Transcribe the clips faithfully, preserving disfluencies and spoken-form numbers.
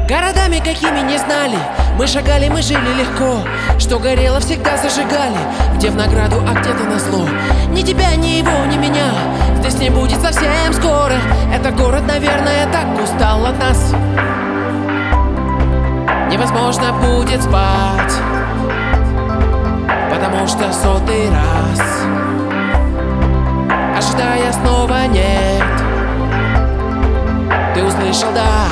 Городами какими не знали, мы шагали, мы жили легко. Что горело, всегда зажигали, где в награду, а где-то назло. Ни тебя, ни его, ни меня здесь не будет совсем скоро. Это город, наверное, так устал от нас. Невозможно будет спать, потому что сотый раз, ожидая снова нет, ты услышал да.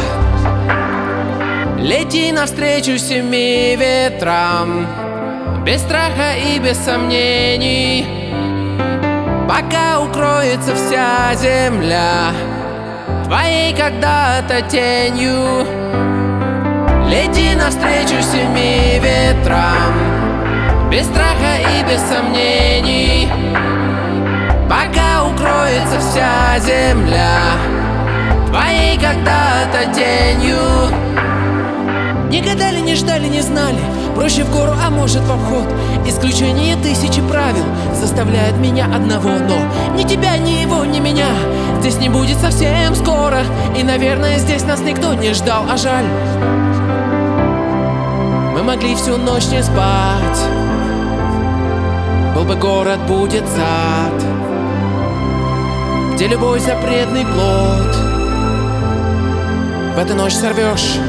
Лети навстречу семи ветрам, без страха и без сомнений, пока укроется вся земля твоей когда-то тенью. Лети навстречу семи ветрам, без страха и без сомнений, пока укроется вся земля твоей когда-то тенью. Не гадали, не ждали, не знали, проще в гору, а может в обход. Исключение тысячи правил заставляет меня одного, но ни тебя, ни его, ни меня здесь не будет совсем скоро. И, наверное, здесь нас никто не ждал, а жаль. Мы могли всю ночь не спать, был бы город, будет сад, где любой запретный плод в эту ночь сорвешь.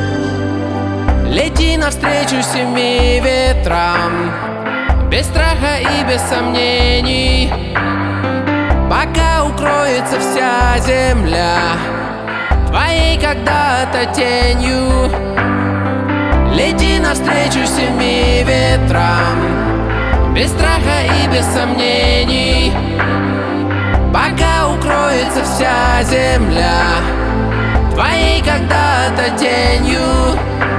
Лети навстречу семи ветрам, без страха и без сомнений, пока укроется вся земля твоей когда-то тенью. Лети навстречу семи ветрам, без страха и без сомнений, пока укроется вся земля твоей когда-то тенью.